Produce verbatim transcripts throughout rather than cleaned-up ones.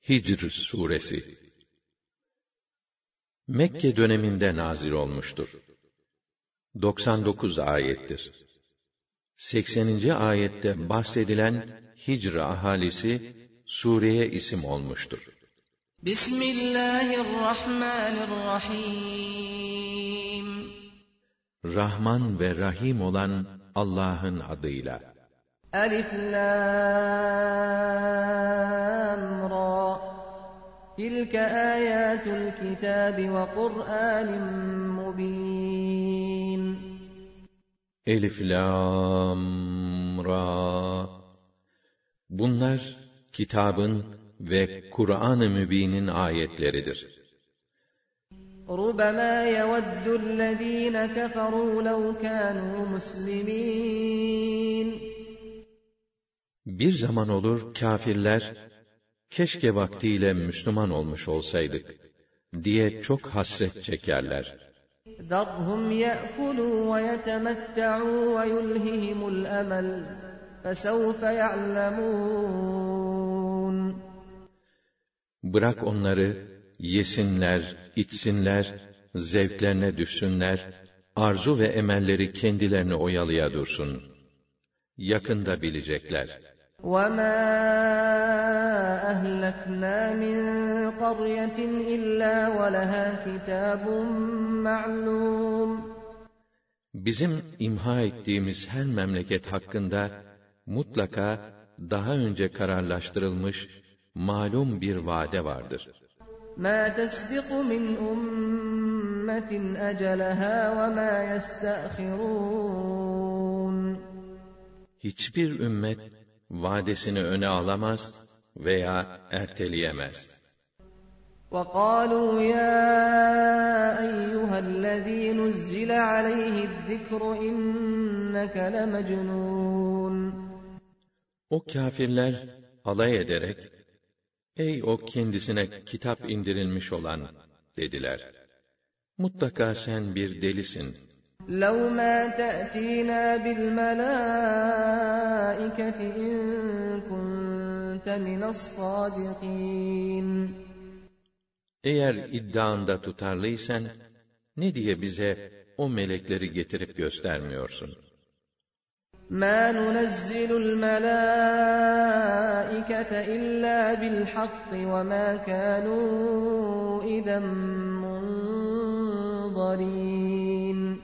Hicr suresi Mekke döneminde nazil olmuştur. doksan dokuz ayettir. sekseninci ayette bahsedilen Hicr ahalisi sureye isim olmuştur. Bismillahirrahmanirrahim. Rahman ve Rahim olan Allah'ın adıyla. Elif Lam Ra. Tilke ayatul kitabi ve Kur'anin mubin. Elif Lam Ra. Bunlar kitabın ve Kur'an-ı Mübin'in ayetleridir. رُبَمَا يَوَدُّ الَّذ۪ينَ كَفَرُوا لَوْ كَانُوا مُسْلِمِينَ Bir zaman olur kâfirler, keşke vaktiyle Müslüman olmuş olsaydık diye çok hasret çekerler. ذَرْهُمْ يَأْكُلُوا وَيَتَمَتَّعُوا وَيُلْهِهِمُ الْأَمَلُ فَسَوْفَ يَعْلَمُونَ Bırak onları, yesinler, içsinler, zevklerine düşsünler, arzu ve emelleri kendilerini oyalaya dursun. Yakında bilecekler. وَمَا أَهْلَكْنَا مِنْ قَرْيَةٍ إِلَّا وَلَهَا كِتَابٌ مَعْلُومٌ Bizim imha ettiğimiz her memleket hakkında mutlaka daha önce kararlaştırılmış malum bir vade vardır. مَا تَسْبِقُ مِنْ أُمَّةٍ أَجَلَهَا وَمَا يَسْتَأْخِرُونَ Hiçbir ümmet vadesini öne alamaz veya erteleyemez. وَقَالُوا يَا أَيُّهَا الَّذ۪ي نُزِّلَ عَلَيْهِ الذِّكْرُ إِنَّكَ لَمَجْنُونَ O kâfirler alay ederek, ey o kendisine kitap indirilmiş olan dediler. Mutlaka sen bir delisin. لَوْ مَا تَأْتِينَا بِالْمَلَائِكَةِ إِن كُنتَ مِنَ الصَّادِقِينَ Eğer iddianda tutarlıysan, ne diye bize o melekleri getirip göstermiyorsun? مَا نُنَزِّلُ الْمَلَائِكَةَ إِلَّا بِالْحَقِّ وَمَا كَانُوا إِذًا مُنظَرِينَ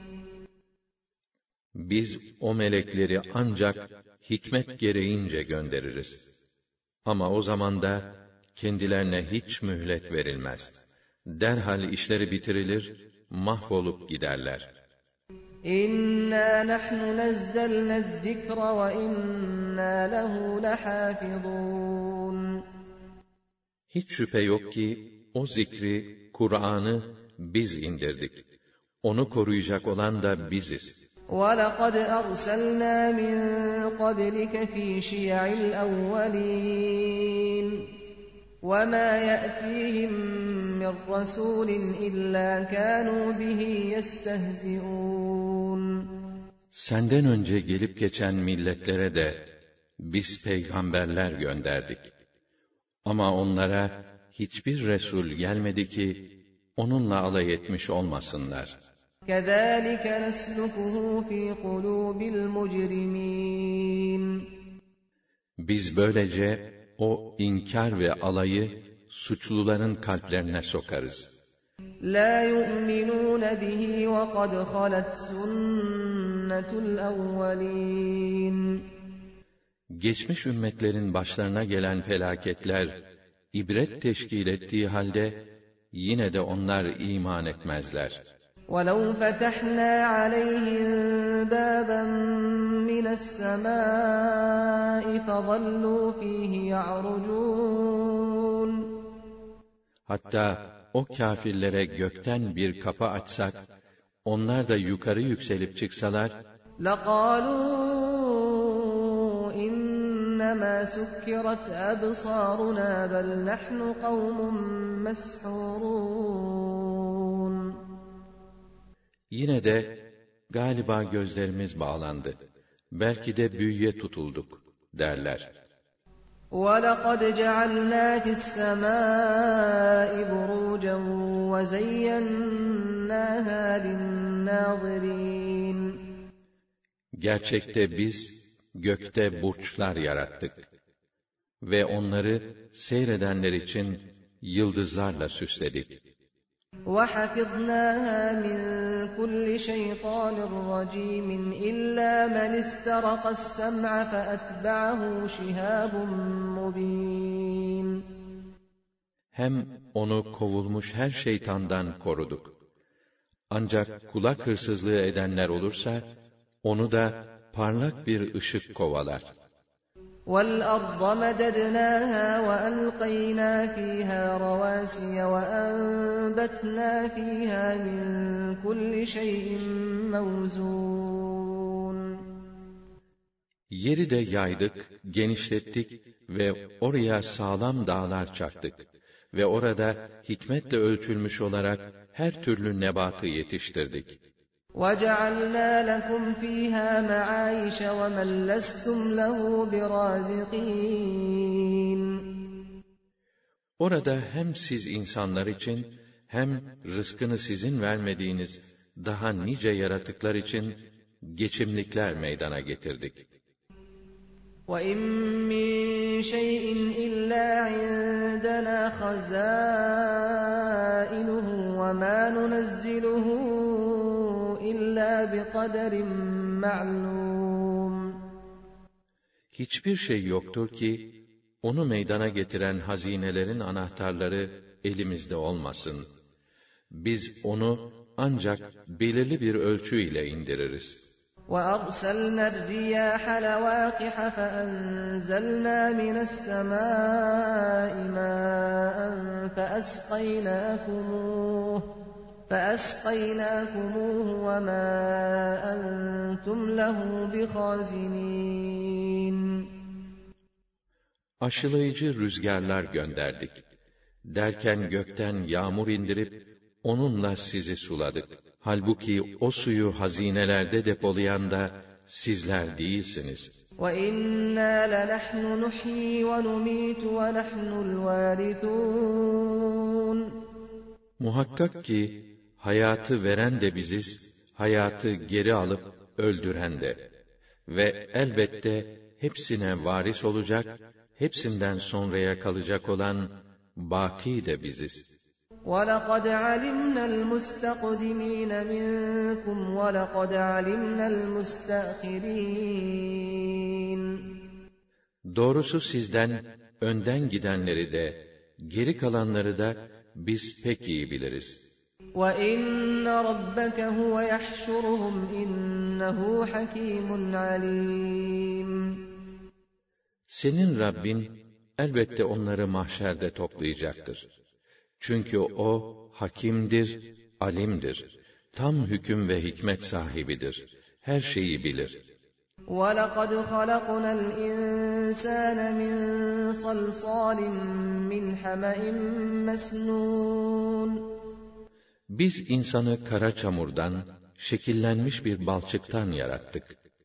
Biz o melekleri ancak hikmet gereğince göndeririz. Ama o zaman da kendilerine hiç mühlet verilmez. Derhal işleri bitirilir, mahvolup giderler. İnna nahnu nazzalna zikra ve inna lehu lahafizun. Hiç şüphe yok ki o zikri, Kur'an'ı biz indirdik. Onu koruyacak olan da biziz. وَلَقَدْ أَرْسَلْنَا مِنْ قَبْلِكَ فِي شِيَعِ الْأَوَّلِينَ وَمَا يَأْتِيهِمْ مِنْ رَسُولٍ إِلَّا كَانُوا بِهِ يَسْتَهْزِئُونَ Senden önce gelip geçen milletlere de biz peygamberler gönderdik. Ama onlara hiçbir Resul gelmedi ki onunla alay etmiş olmasınlar. كَذَٰلِكَ نَسْلُكُهُ فِي قُلُوبِ الْمُجْرِمِينَ Biz böylece o inkar ve alayı suçluların kalplerine sokarız. لَا يُؤْمِنُونَ بِهِ وَقَدْ خَلَتْ سُنَّةُ الْأَوَّلِينَ Geçmiş ümmetlerin başlarına gelen felaketler ibret teşkil ettiği halde yine de onlar iman etmezler. وَلَوْ فَتَحْنَا عَلَيْهِمْ بَابًا مِنَ السَّمَاءِ فَظَلُّوا فِيهِ يَعْرُجُونَ Hatta o kâfirlere gökten bir kapı açsak, onlar da yukarı yükselip çıksalar, لَقَالُوا إِنَّمَا سُكِّرَتْ أَبْصَارُنَا بَلْ نَحْنُ قَوْمٌ مَسْحُورُونَ yine de galiba gözlerimiz bağlandı. Belki de büyüye tutulduk derler. وَلَقَدْ جَعَلْنَا فِي السَّمَاءِ بُرُوجًا وَزَيَّنَّاهَا لِلنَّاظِرِينَ Gerçekte biz gökte burçlar yarattık ve onları seyredenler için yıldızlarla süsledik. وَحَفِظْنَاهَا مِنْ كُلِّ شَيْطَانٍ رَجِيمٍ إِلَّا مَنِ اسْتَرَقَ السَّمْعَ فَأَتْبَعَهُ شِهَابٌ مُّبِينٌ Hem onu kovulmuş her şeytandan koruduk. Ancak kulak hırsızlığı edenler olursa, onu da parlak bir ışık kovalar. وَالْأَرْضَ مَدَدْنَاهَا وَأَلْقَيْنَا فِيهَا رَوَاسِيَ وَأَنبَتْنَا فِيهَا مِنْ كُلِّ شَيْءٍ مَوْزُونٍ Yeri de yaydık, genişlettik ve oraya sağlam dağlar çaktık. Ve orada hikmetle ölçülmüş olarak her türlü nebatı yetiştirdik. وَجَعَلْنَا لَكُمْ فِيهَا مَعَايِشَ وَمَنْ لَسْتُمْ لَهُ بِرَازِقِينَ Orada hem siz insanlar için hem rızkını sizin vermediğiniz daha nice yaratıklar için geçimlikler meydana getirdik. وَإِنْ مِنْ شَيْءٍ إِلَّا عِنْدَنَا خَزَائِنُهُ وَمَا نُنَزِّلُهُ إِلَّا بِقَدَرٍ مَعْلُومٍ Hiçbir şey yoktur ki, onu meydana getiren hazinelerin anahtarları elimizde olmasın. Biz onu ancak belirli bir ölçü ile indiririz. وَأَرْسَلْنَا الرِّيَاحَ لَوَاقِحَ فَأَنْزَلْنَا مِنَ السَّمَاءِ مَاءً فَأَسْقَيْنَاكُمُوهُ فَأَسْقَيْنَاكُمُوهُ وَمَا أَنْتُمْ لَهُ بِخَازِنِينَ Aşılayıcı rüzgarlar gönderdik. Derken gökten yağmur indirip, onunla sizi suladık. Halbuki o suyu hazinelerde depolayan da sizler değilsiniz. وَإِنَّا لَنَحْنُ نُحْيِي وَنُمِيتُ وَنَحْنُ الْوَارِثُونَ Muhakkak ki, hayatı veren de biziz, hayatı geri alıp öldüren de. Ve elbette hepsine varis olacak, hepsinden sonraya kalacak olan baki de biziz. وَلَقَدْ عَلِمْنَا الْمُسْتَقْدِمِينَ مِنْكُمْ وَلَقَدْ عَلِمْنَا الْمُسْتَأْخِرِينَ Doğrusu sizden önden gidenleri de, geri kalanları da biz pek iyi biliriz. وَإِنَّ رَبَّكَ هُوَ يَحْشُرُهُمْ إِنَّهُ حَكِيمٌ عَلِيمٌ Senin Rabbin elbette onları mahşerde toplayacaktır. Çünkü o hakimdir, alimdir. Tam hüküm ve hikmet sahibidir. Her şeyi bilir. وَلَقَدْ خَلَقْنَا الْإِنْسَانَ مِنْ صَلْصَالٍ مِنْ حَمَإٍ مَسْنُونٍ Biz insanı kara çamurdan, şekillenmiş bir balçıktan yarattık.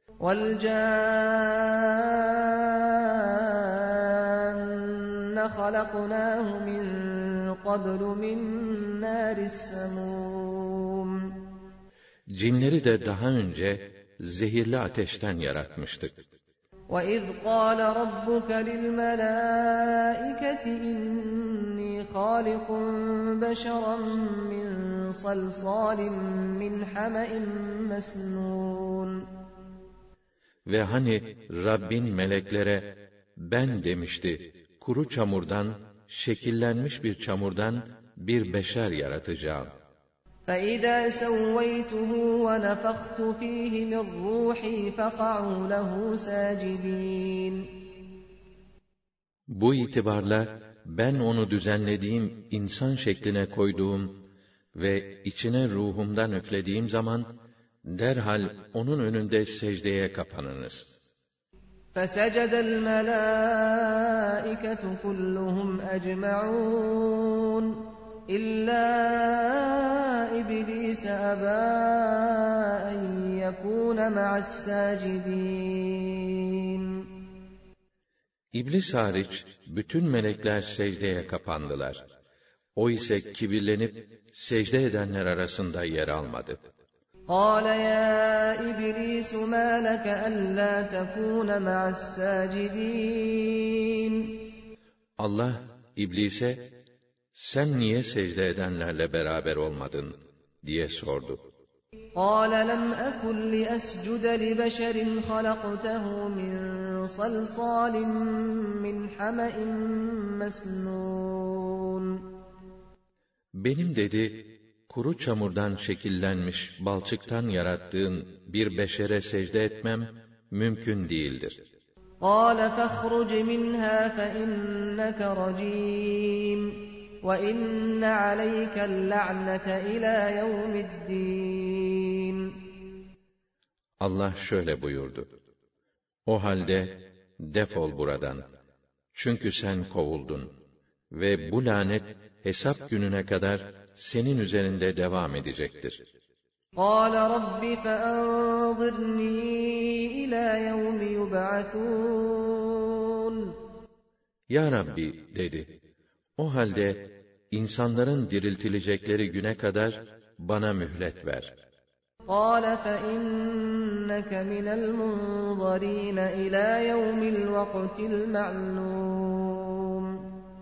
وَالْجَانَّ خَلَقْنَاهُ مِنْ قَبْلُ مِنْ نَارِ السَّمُومِ Cinleri de daha önce zehirli ateşten yaratmıştık. وَإِذْ قَالَ رَبُّكَ لِلْمَلَائِكَةِ إِنِّي خَالِقٌ بَشَرًا مِنْ صَلْصَالٍ مِنْ حَمَإٍ مَسْنُونٍ Ve hani Rabbin meleklere, ben demişti, kuru çamurdan, şekillenmiş bir çamurdan bir beşer yaratacağım. فَإِذَا سَوَّيْتُهُ وَنَفَخْتُ فِيهِ مِنْ رُوحِي فَقَعُوا لَهُ سَاجِدِينَ Bu itibarla ben onu düzenlediğim insan şekline koyduğum ve içine ruhumdan üflediğim zaman derhal onun önünde secdeye kapanınız. فَسَجَدَ الْمَلَائِكَةُ كُلُّهُمْ أَجْمَعُونَ إِلَّا إِبْلِيسَ أَبَى أَنْ يَكُونَ مَعَ السَّاجِدِينَ İblis hariç bütün melekler secdeye kapandılar. O ise kibirlenip secde edenler arasında yer almadı. قَالَ يَا إِبْلِيسُ مَا لَكَ أَلَّا تَكُونَ مَعَ السَّاجِدِينَ Allah İblise, sen niye secde edenlerle beraber olmadın diye sordu. قَالَ لَمْ أَكُنْ لِأَسْجُدَ لِبَشَرٍ خَلَقْتَهُ مِنْ صَلْصَالٍ مِنْ حَمَإٍ مَسْنُونٍ Benim dedi, kuru çamurdan şekillenmiş balçıktan yarattığın bir beşere secde etmem mümkün değildir. قَالَ فَاخْرُجْ مِنْهَا فَإِنَّكَ رَجِيمٌ وَإِنَّ عَلَيْكَ اللَّعْنَةَ إِلَى يَوْمِ الدِّينِ Allah şöyle buyurdu. O halde defol buradan. Çünkü sen kovuldun. Ve bu lanet hesap gününe kadar senin üzerinde devam edecektir. قَالَ رَبِّ فَأَنظِرْنِي إِلَى يَوْمِ يُبْعَثُونَ Ya Rabbi dedi. O halde insanların diriltilecekleri güne kadar bana mühlet ver. قَالَ فَإِنَّكَ مِنَ الْمُنظَرِينَ إِلَى يَوْمِ الْوَقْتِ الْمَعْلُومِ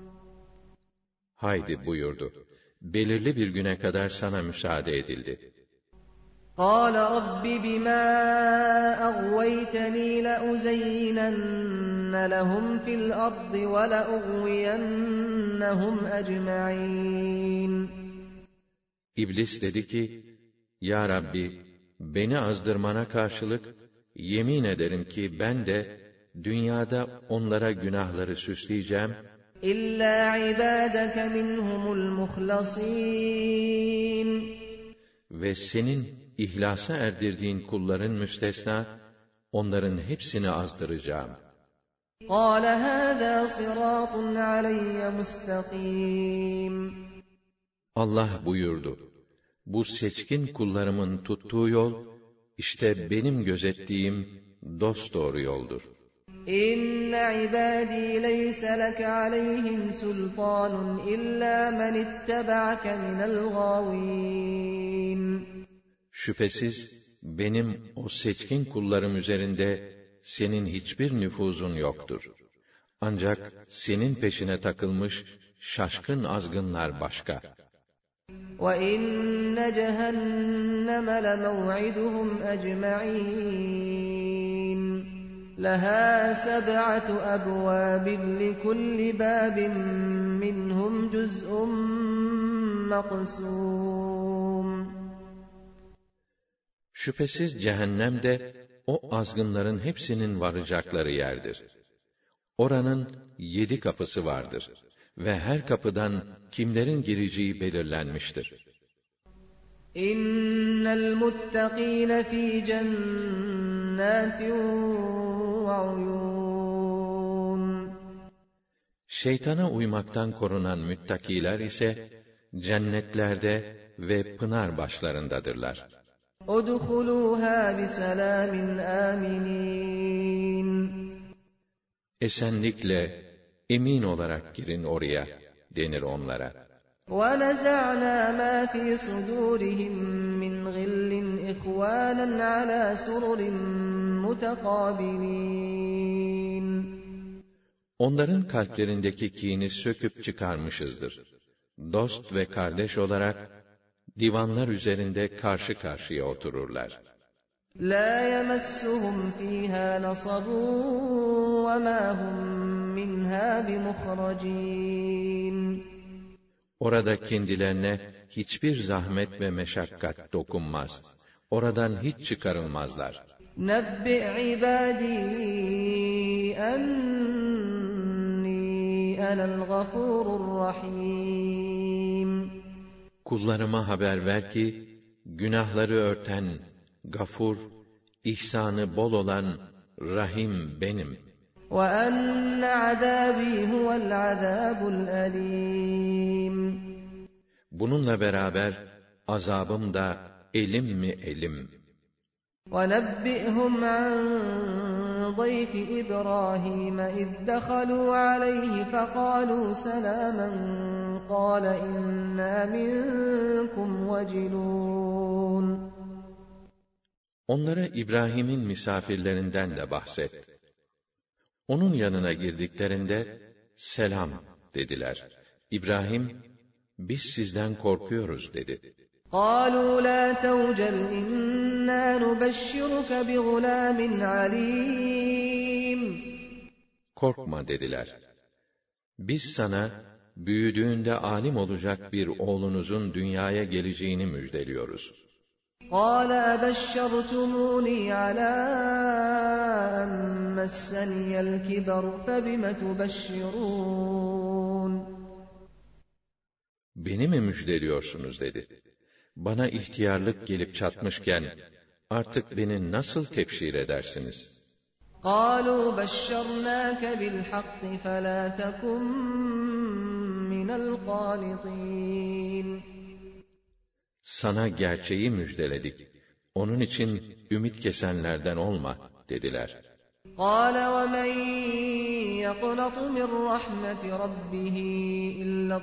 Haydi buyurdu. Belirli bir güne kadar sana müsaade edildi. قَالَ رَبِّ بِمَا أَغْوَيْتَنِي لَأُزَيِّنَنَّ لَهُمْ فِي الْأَرْضِ وَلَأُغْوِيَنَّهُمْ أَجْمَعِينَ İblis dedi ki, Ya Rabbi, beni azdırmana karşılık, yemin ederim ki ben de, dünyada onlara günahları süsleyeceğim, إِلَّا عِبَادَكَ مِنْهُمُ الْمُخْلَصِينَ ve senin ihlasa erdirdiğin kulların müstesna, onların hepsini azdıracağım. قَالَ هَذَا صِرَاطٌ عَلَيَّ مُسْتَقِيمٌ Allah buyurdu, bu seçkin kullarımın tuttuğu yol, işte benim gözettiğim dosdoğru yoldur. إِنَّ عِبَادِي لَيْسَ لَكَ عَلَيْهِمْ سُلْطَانٌ إِلَّا مَنِ اتَّبَعَكَ مِنَ الْغَاوِينَ Şüphesiz benim o seçkin kullarım üzerinde senin hiçbir nüfuzun yoktur. Ancak senin peşine takılmış şaşkın azgınlar başka. وَإِنَّ جَهَنَّمَ لَمَوْعِدُهُمْ أَجْمَعِينَ لَهَا سَبْعَةُ أَبْوَابٍ لِكُلِّ بَابٍ مِّنْهُمْ جُزْءٌ مَّقْسُومٌ Şüphesiz cehennem de o azgınların hepsinin varacakları yerdir. Oranın yedi kapısı vardır ve her kapıdan kimlerin gireceği belirlenmiştir. İnnel muttaqîne fî cennâtin ve uyûn. Şeytana uymaktan korunan müttakiler ise cennetlerde ve pınar başlarındadırlar. Udhulûhâ biselâmin âminîn. Esenlikle, emin olarak girin oraya, denir onlara. وَنَزَعْنَا مَا فِي صُدُورِهِم مِّنْ غِلٍّ إِخْوَانًا عَلَى سُرُرٍ مُتَقَابِلِينَ. Onların kalplerindeki kini söküp çıkarmışızdır. Dost ve kardeş olarak, divanlar üzerinde karşı karşıya otururlar. لَا يَمَسُّهُمْ فِيهَا نَصَبٌ وَمَا هُمْ مِنْهَا بِمُخْرَجِينَ. Orada kendilerine hiçbir zahmet ve meşakkat dokunmaz. Oradan hiç çıkarılmazlar. نَبِّئْ عِبَادِي أَنِّي أَنَا الْغَفُورُ الرَّحِيمُ. Kullarıma haber ver ki, günahları örten, gafur, ihsanı bol olan, rahim benim. وَأَنَّ عَذَابِي هُوَ الْعَذَابُ الْأَلِيمُ. Bununla beraber, azabım da elim mi elim. وَنَبِّئْهُمْ عَنْ ضيف إبراهيم إذ دخلوا عليه فقالوا سلاما قال إنا منكم وجلون. Onlara İbrahim'in misafirlerinden de bahset. Onun yanına girdiklerinde, selam dediler. İbrahim, biz sizden korkuyoruz dedi. قَالُوا لَا تَوْجَلْ إِنَّا نُبَشِّرُكَ بِغُلَامٍ عَلِيمٍ. Korkma dediler. Biz sana, büyüdüğünde alim olacak bir oğlunuzun dünyaya geleceğini müjdeliyoruz. قَالَ أَبَشَّرْتُمُونِي عَلَىٰ أَن مَّسَّنِيَ الْكِبَرُ فَبِمَ تُبَشِّرُونَ. Beni mi müjdeliyorsunuz dedi. Bana ihtiyarlık gelip çatmışken, artık beni nasıl tebşir edersiniz? قَالُوا بَشَّرْنَاكَ بِالْحَقِّ فَلَا تَكُن مِّنَ الْقَانِطِينَ. Sana gerçeği müjdeledik. Onun için ümit kesenlerden olma dediler. قَالَ وَمَن يَقْنَطُ مِن رَّحْمَةِ رَبِّهِ إِلَّا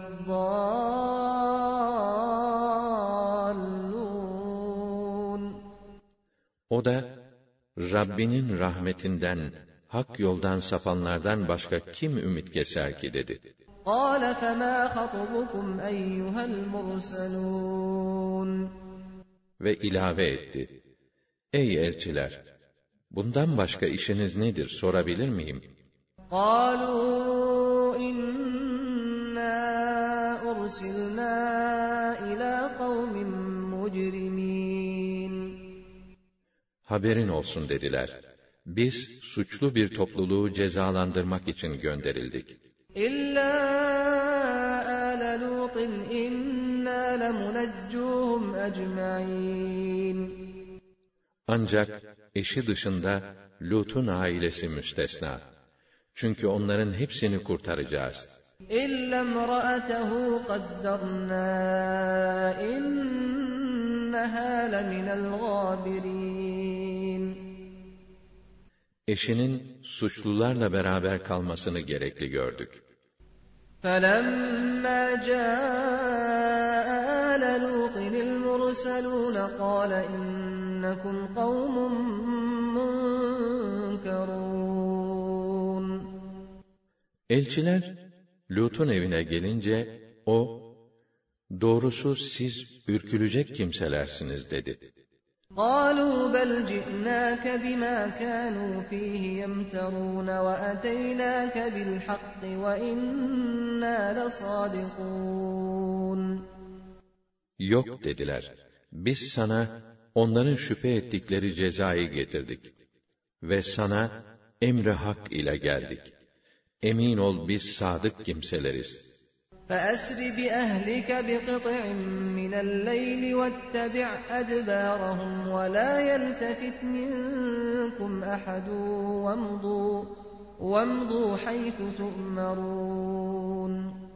الضَّالُّونَ. O da, Rabbinin rahmetinden, hak yoldan sapanlardan başka kim ümit keser ki dedi. قَالَ فَمَا خَطْبُكُمْ أَيُّهَا الْمُرْسَلُونَ. Ve ilave etti. Ey elçiler! Bundan başka işiniz nedir sorabilir miyim? قَالُوا إِنَّا أُرْسِلْنَا إِلَى قَوْمٍ مُجْرِمِينَ. Haberin olsun dediler. Biz suçlu bir topluluğu cezalandırmak için gönderildik. إِلَّا آلَ لُوطٍ إِنَّا لَمُنَجُّوهُمْ أَجْمَعِينَ. Ancak eşi dışında Lut'un ailesi müstesna. Çünkü onların hepsini kurtaracağız. إِلَّا امْرَأَتَهُ قَدَّرْنَا إِنَّهَا لَمِنَ الْغَابِرِينَ. Eşinin suçlularla beraber kalmasını gerekli gördük. فَلَمَّا جَاءَ آلَ لُوطٍ الْمُرْسَلُونَ قَالَ إِنَّكُمْ قَوْمٌ مُنكَرُونَ. Elçiler Lut'un evine gelince o, doğrusu siz ürkülecek kimselersiniz dedi. قَالُوا بَلْ جِئْنَاكَ بِمَا كَانُوا فِيهِ يَمْتَرُونَ وَأَتَيْنَاكَ بِالْحَقِّ وَإِنَّا لَصَادِقُونَ. Yok dediler. Biz sana onların şüphe ettikleri cezayı getirdik. Ve sana emri hak ile geldik. Emin ol biz sadık kimseleriz. فَأَسْرِ بِأَهْلِكَ بِقِطْعٍ مِّنَ اللَّيْلِ وَاتَّبِعْ أَدْبَارَهُمْ وَلَا يَلْتَفِتْ مِنكُمْ أَحَدٌ وَامْضُوا وَامْضُوا حَيْثُ تُؤْمَرُونَ.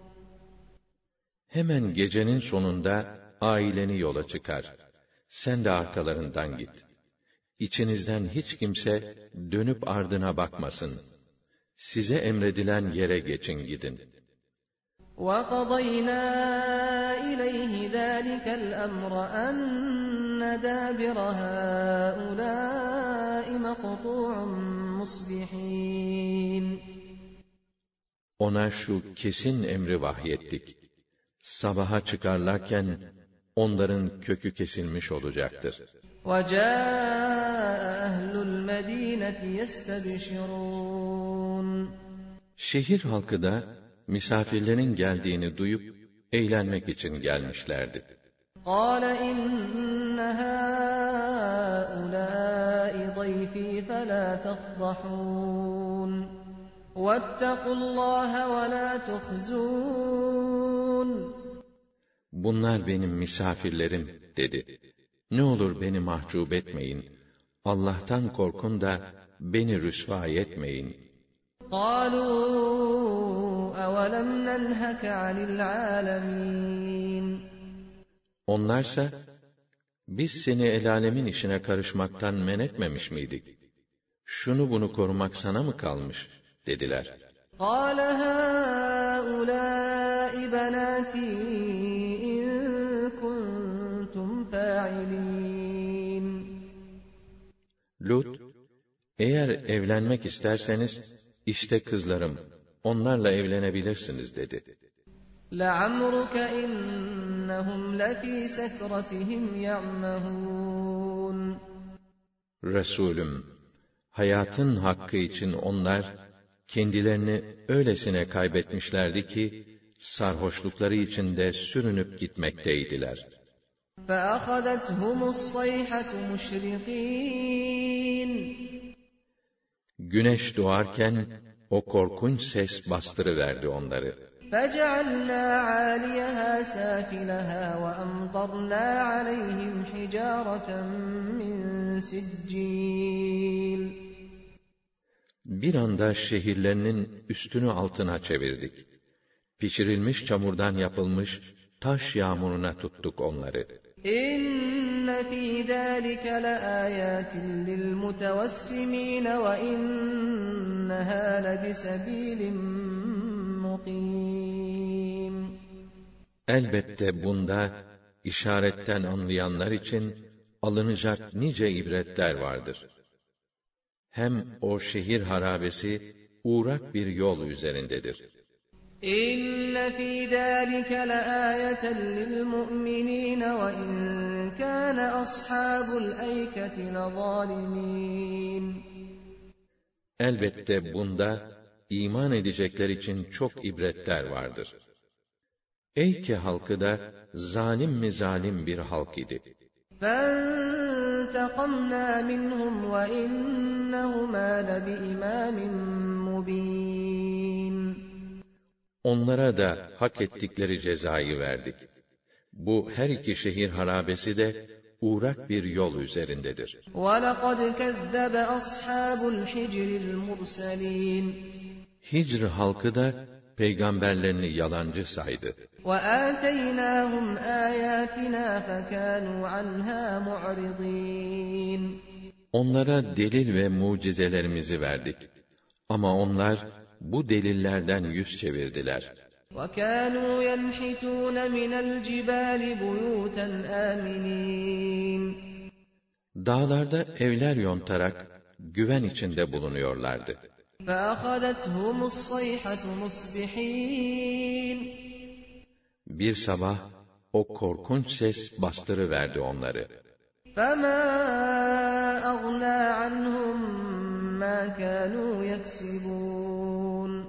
Hemen gecenin sonunda aileni yola çıkar. Sen de arkalarından git. İçinizden hiç kimse dönüp ardına bakmasın. Size emredilen yere geçin gidin. وَقَضَيْنَا إِلَيْهِ ذَٰلِكَ الْأَمْرَ أَنَّ دَابِرَ هَٰؤُلَاءِ مَقْطُوعٌ مُصْبِحِينَ. Ona şu kesin emri vahyettik. Sabaha çıkarlarken onların kökü kesilmiş olacaktır. وَجَاءَ أَهْلُ الْمَد۪ينَةِ يَسْتَبْشِرُونَ. Şehir halkı da misafirlerin geldiğini duyup eğlenmek için gelmişlerdi. قَالَ إِنَّ هَٰؤُلَاءِ ضَيْفِي فَلَا تَفْضَحُونِ وَاتَّقُوا اللّٰهَ وَلَا تُخْزُونِ. Bunlar benim misafirlerim dedi. Ne olur beni mahcup etmeyin. Allah'tan korkun da beni rüsva etmeyin. قَالُوا أَوَلَمْ نَنْهَكَ عَنِ الْعَالَمِينَ. Onlarsa, biz seni el âlemin işine karışmaktan men etmemiş miydik? şunu bunu korumak sana mı kalmış? Dediler. قَالَ هَؤُلَاءِ بَنَاتِي إِن كُنتُمْ فَاعِلِينَ. Lut, eğer evlenmek isterseniz, işte kızlarım, onlarla evlenebilirsiniz dedi. لَعَمْرُكَ إِنَّهُمْ لَفِي سَكْرَتِهِمْ يَعْمَهُونَ. Resulüm, hayatın hakkı için onlar, kendilerini öylesine kaybetmişlerdi ki, sarhoşlukları içinde sürünüp gitmekteydiler. فَأَخَذَتْهُمُ الصَّيْحَةُ مُشْرِقِينَ. Güneş doğarken, o korkunç ses bastırıverdi onları. فَجَعَلْنَا عَالِيَهَا سَافِلَهَا وَأَمْطَرْنَا عَلَيْهِمْ حِجَارَةً مِّن سِجِّيلٍ. Bir anda şehirlerinin üstünü altına çevirdik. Pişirilmiş çamurdan yapılmış taş yağmuruna tuttuk onları. İnne fî zâlike leâyâtin lilmutevessimîne ve innehâ lebisebîlin mukîm. Elbette bunda, işaretten anlayanlar için alınacak nice ibretler vardır. Hem o şehir harabesi, uğrak bir yol üzerindedir. İnne fî zâlike leâyeten lilmu'minîne ve in kâne ashâbul eyketi lezâlimîn. Elbette bunda, iman edecekler için çok ibretler vardır. Eyke halkı da, zalim mi zalim bir halk idi. فَانْتَقَمْنَا مِنْهُمْ وَإِنَّهُمَا لَبِإِمَامٍ مُّبِينٍ. Onlara da hak ettikleri cezayı verdik. Bu her iki şehir harabesi de uğrak bir yol üzerindedir. وَلَقَدْ كَذَّبَ أَصْحَابُ الْحِجْرِ الْمُرْسَلِينَ. Hicr halkı da peygamberlerini yalancı saydı. وَآتَيْنَاهُمْ آيَاتِنَا فَكَانُوا عَنْهَا مُعْرِضِينَ. Onlara delil ve mucizelerimizi verdik. Ama onlar bu delillerden yüz çevirdiler. وَكَانُوا يَنْحِتُونَ مِنَ الْجِبَالِ بُيُوتًا آمِنِينَ. Dağlarda evler yontarak güven içinde bulunuyorlardı. فَأَخَذَتْهُمُ الصَّيْحَةُ مُصْبِحِينَ. Bir sabah o korkunç ses bastırıverdi onları. فَمَا أَغْنَى عَنْهُمْ مَا كَانُوا يَكْسِبُونَ.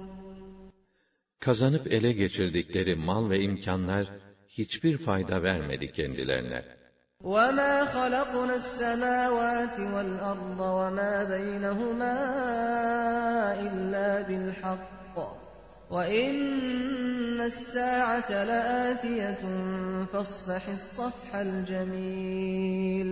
Kazanıp ele geçirdikleri mal ve imkanlar hiçbir fayda vermedi kendilerine. وَمَا خَلَقْنَا السَّمَاوَاتِ وَالْأَرْضَ وَمَا بَيْنَهُمَا إِلَّا بِالْحَقِّ وَإِنَّ السَّاعَةَ لَآتِيَةٌ فَاصْفَحِ الصَّفْحَ الْجَمِيلَ.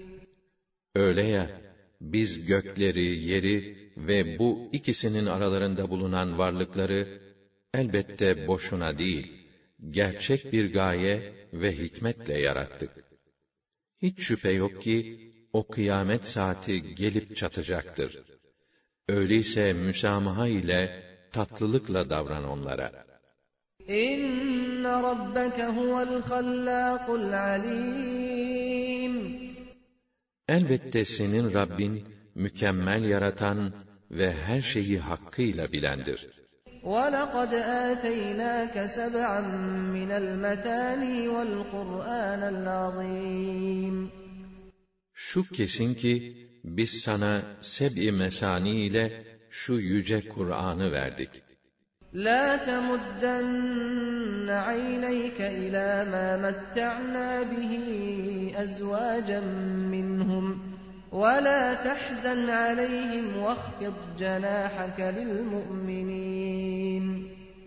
Öyle ya, biz gökleri, yeri ve bu ikisinin aralarında bulunan varlıkları elbette boşuna değil, gerçek bir gaye ve hikmetle yarattık. Hiç şüphe yok ki, o kıyamet saati gelip çatacaktır. Öyleyse müsamaha ile, tatlılıkla davran onlara. İnne rabbeke huvel hallâkul alîm. Elbette senin Rabbin, mükemmel yaratan ve her şeyi hakkıyla bilendir. وَلَقَدْ آتَيْنَاكَ سَبْعًا مِنَ الْمَثَانِي وَالْقُرْآنَ الْعَظِيمِ. Şu kesin ki, biz sana seb-i mesani ile şu yüce Kur'an'ı verdik. لَا تَمُدَّنَّ عَيْنَيْكَ إِلَى مَا مَتَّعْنَا بِهِ أَزْوَاجًا مِّنْهُمْ وَلَا تَحْزَنْ عَلَيْهِمْ وَاخْفِضْ جَنَاحَكَ لِلْمُؤْمِنِينَ.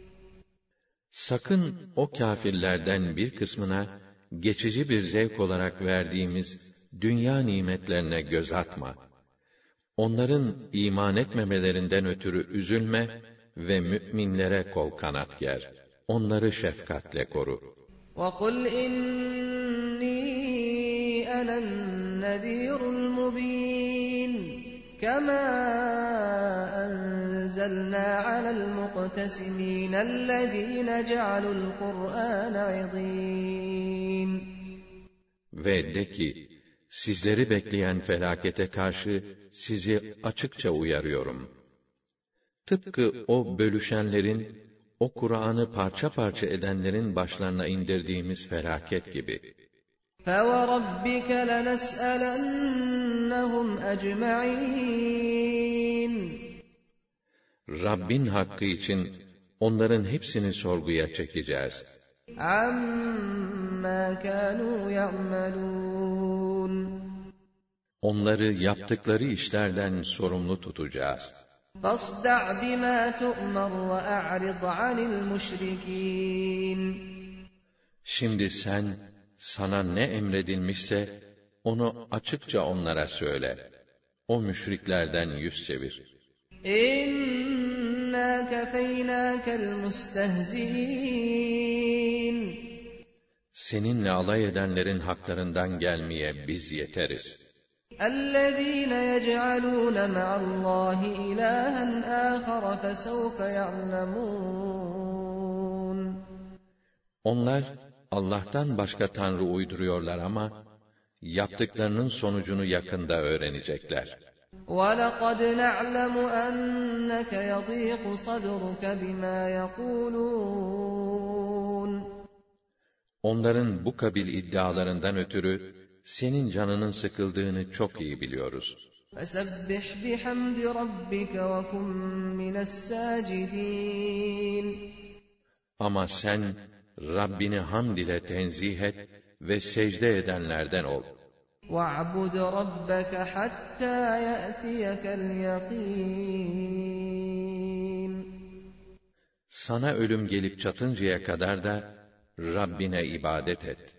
Sakın o kâfirlerden bir kısmına geçici bir zevk olarak verdiğimiz dünya nimetlerine göz atma. Onların iman etmemelerinden ötürü üzülme ve müminlere kol kanat ger. Onları şefkatle koru. وَقُلْ إِنِّي أَنَا النَّذِيرُ الْمُبِينُ. كَمَا أَنزَلْنَا عَلَى الْمُقْتَسِمِينَ الَّذ۪ينَ جَعَلُوا الْقُرْآنَ عِضِينَ. Ve de ki, sizleri bekleyen felakete karşı sizi açıkça uyarıyorum. Tıpkı o bölüşenlerin, o Kur'an'ı parça parça edenlerin başlarına indirdiğimiz felaket gibi. فَوَرَبِّكَ لَنَسْأَلَنَّهُمْ أَجْمَعِينَ. Rabbin hakkı için onların hepsini sorguya çekeceğiz. عَمَّا كَانُوا يَعْمَلُونَ. Onları yaptıkları işlerden sorumlu tutacağız. فَاصْدَعْ بِمَا تُؤْمَرُ وَأَعْرِضْ عَنِ الْمُشْرِكِينَ. Şimdi sen, sana ne emredilmişse, onu açıkça onlara söyle. O müşriklerden yüz çevir. İnna kefeynâkel mustehzi'in. Seninle alay edenlerin haklarından gelmeye biz yeteriz. اَلَّذ۪ينَ يَجْعَلُونَ مَعَ اللّٰهِ اِلَٰهًا آخَرَ فَسَوْفَ يَعْلَمُونَ. Onlar, Allah'tan başka tanrı uyduruyorlar ama, yaptıklarının sonucunu yakında öğrenecekler. وَلَقَدْ نَعْلَمُ أَنَّكَ يَضِيقُ صَدْرُكَ بِمَا يَقُولُونَ. Onların bu kabil iddialarından ötürü, senin canının sıkıldığını çok iyi biliyoruz. فَسَبِّحْ بِحَمْدِ رَبِّكَ وَكُنْ مِنَ السَّاجِدِينَ. Ama sen, Rabbini hamd ile tenzih et ve secde edenlerden ol. وَاعْبُدْ رَبَّكَ حَتَّى يَأْتِيَكَ الْيَقِينُ. Sana ölüm gelip çatıncaya kadar da Rabbine ibadet et.